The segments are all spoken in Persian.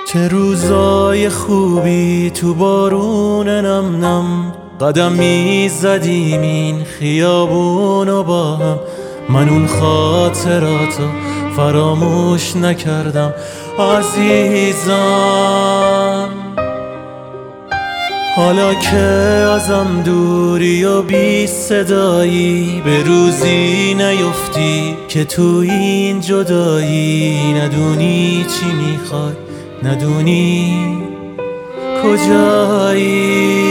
چه روزای خوبی تو بارون نم نم قدم میزدیم این خیابونو با هم. من اون خاطراتو فراموش نکردم عزیزم. حالا که ازم دوری و بی صدایی، به روزی نیفتی که تو این جدایی ندونی چی میخوای، ندونی کجایی.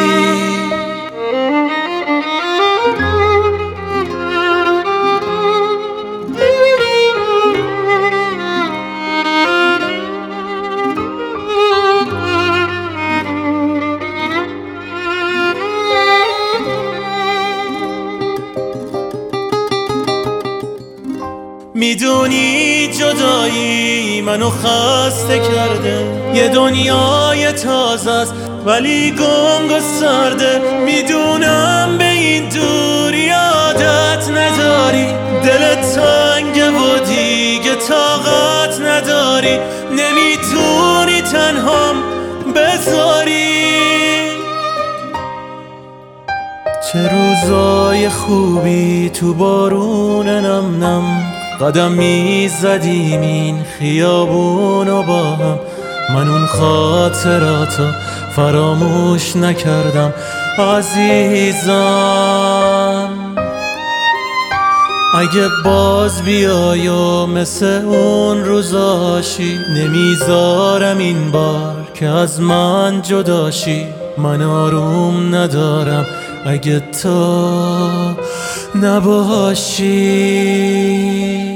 میدونی جدایی منو خسته کرده، یه دنیای تازه است ولی گنگ و سرده. میدونم به این دوری عادت نداری، دلت تنگه و دیگه طاقت نداری، نمیتونی تنهام بذاری. چه روزای خوبی تو بارون نم نم قدم میزدیم این خیابونو با هم. من اون خاطراتو فراموش نکردم عزیزم. اگه باز بیای و مثل اون روزاشی، نمیذارم این بار که از من جداشی. من آروم ندارم اگه تو نباشی.